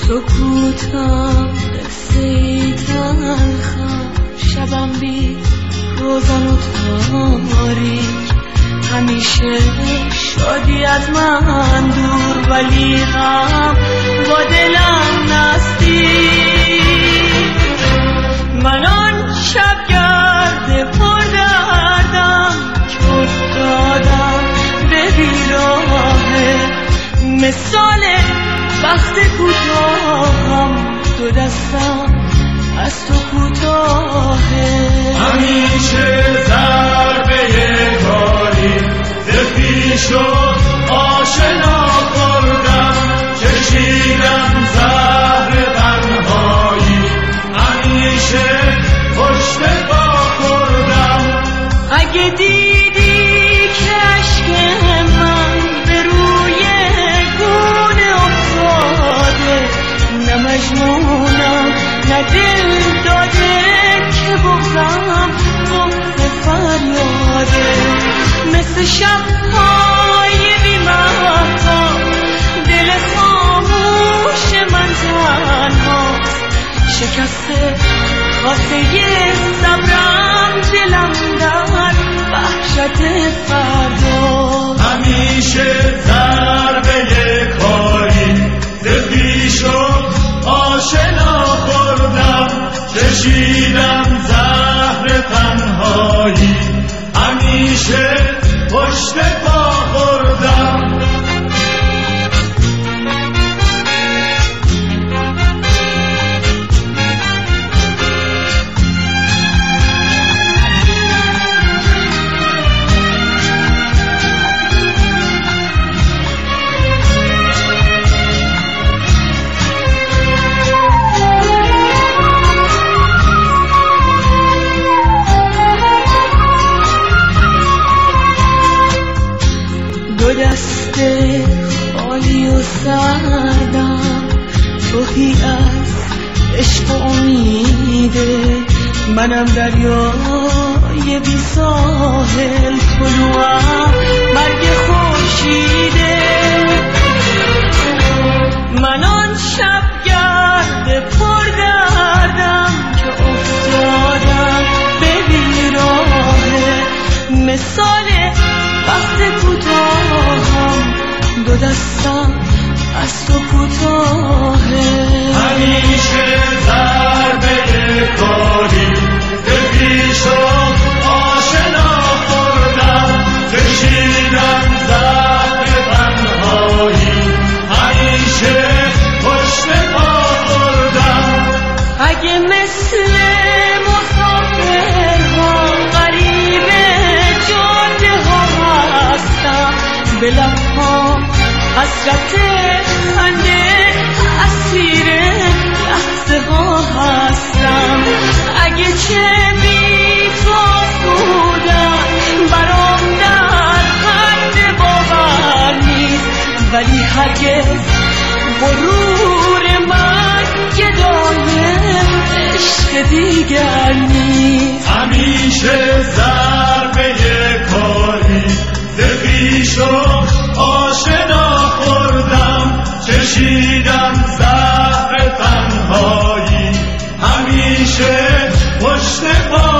سکوتم قصه تلخم، شبم بی روزن و تاریک، همیشه شادی از من دور ولی غم با دلم نزدیک. من آن شبگرد پردردم که افتادم به بیراهه، مثال وقت کوتاهم، دو دستم از تو کوتاهه. همیشه ضربه کاری زفی شد آشنا خوردم، چشیدم زهر تنهایی، همیشه پشت پا خوردم. اگه دیدی که عشق من به روی گونه افتاده، نه مجنونم نه دل داده که بغزم بغز فریاده. مثل شب‌های بی‌محتاب دل خاموش من تنهاست، شکسته خاطه صبرم، دلم در وحشت فردا. همیشه ضربه کاری زفی شد آشنا خوردم، چشیدم زهر تنهایی، همیشه پشت پا خوردم. دو دست خالی و سردم، توهی از عشق و امیده، منم دریای بی ساحل، طلوعم مرگ خورشیده. من آن شبگرد پردردم که افتادم به بیراهه، مثال وقت کوتاهم، دو دستم از تو کوتاهه. همیشه ضربه کاری زفی شد آشنا خوردم، چشیدم زهر تنهایی، همیشه پشت پا خوردم. اگه مثل مسافرها غریب جاده ها هستم، به لبها حسرت خنده اسیر لحظه ها هستم. اگه چه بی تو بودم برام در حد باور نیست، ولی هرگز غرور من گدای عشق دیگر نیست. همیشه ضربه کاری زفی شد آشنا خوردم، چشیدم زهر تنهایی، همیشه پشت پا